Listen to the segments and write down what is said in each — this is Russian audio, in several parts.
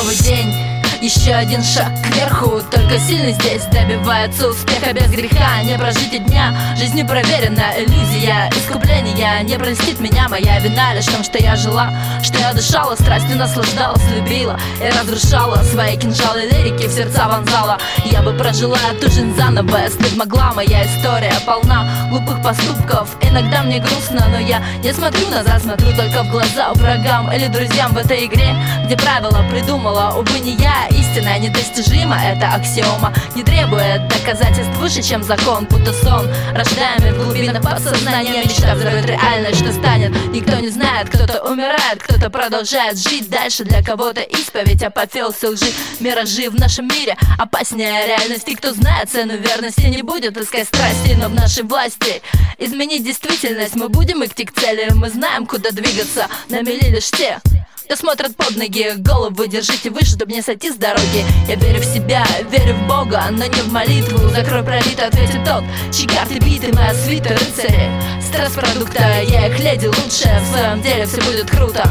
новый день, еще один шаг кверху. Только сильный здесь добивается успеха без греха. Не прожить и дня, жизнь непроверенная иллюзия искупления. Не простит меня моя вина лишь в том, что я жила, что я дышала, страстью наслаждалась, любила и разрушала. Свои кинжалы лирики в сердца вонзала. Я бы прожила эту жизнь заново, если б могла. Моя история полна глупых поступков. Иногда мне грустно, но я не смотрю назад, смотрю только в глаза врагам или друзьям в этой игре, где правила придумала, увы, не я. Истина недостижима, это аксиома, не требует доказательств выше, чем закон. Будто сон, рождаемый в глубинах подсознания. Мечта взорвет реальность, что станет, никто не знает. Кто-то умирает, кто-то продолжает жить дальше. Для кого-то исповедь, апофеоз лжи. Миражи в нашем мире опаснее реальности. Кто знает цену верности, не будет искать страсти. Но в нашей власти изменить действительность. Мы будем идти к цели, мы знаем, куда двигаться. На мели лишь те, кто смотрит под ноги. Голову держите выше, чтобы не сойти с дороги. Я верю в себя, верю в Бога, но не в молитву. Закрой пролито, ответит тот, чьи карты биты, моя свита рыцари. Стресс продукта, я их леди лучшая. В своем деле все будет круто.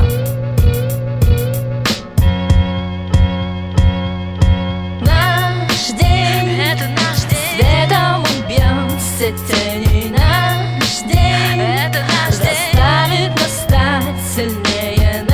Наш день, это наш день. Светом убьется тени. Наш день, это наш день. Заставит нас стать сильнее.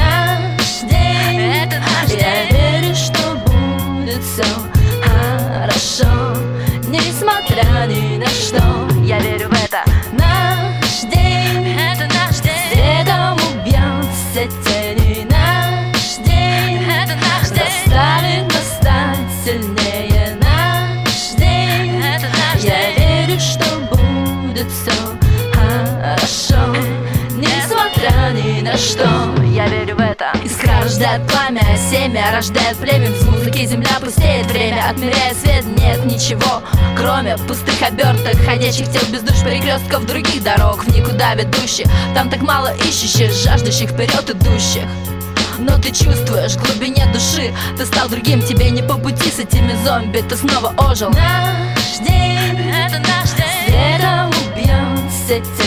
Я верю, что будет все хорошо, несмотря ни на что. Я верю в это. Наш день, это наш день. Светом убьется тени. Наш день, это наш день. Заставит нас стать сильнее. Наш день, это наш день. Я верю, что будет все хорошо, несмотря ни на что. Я верю в это. Искра рождает пламя, семя рождает племя. Без музыки земля пустеет, время отмеряет свет. Нет ничего, кроме пустых оберток, ходячих тел без душ, перекрестков других дорог, в никуда ведущих. Там так мало ищущих, жаждущих вперед идущих. Но ты чувствуешь в глубине души, ты стал другим, тебе не по пути с этими зомби. Ты снова ожил. Наш день, это наш день. Светом убьется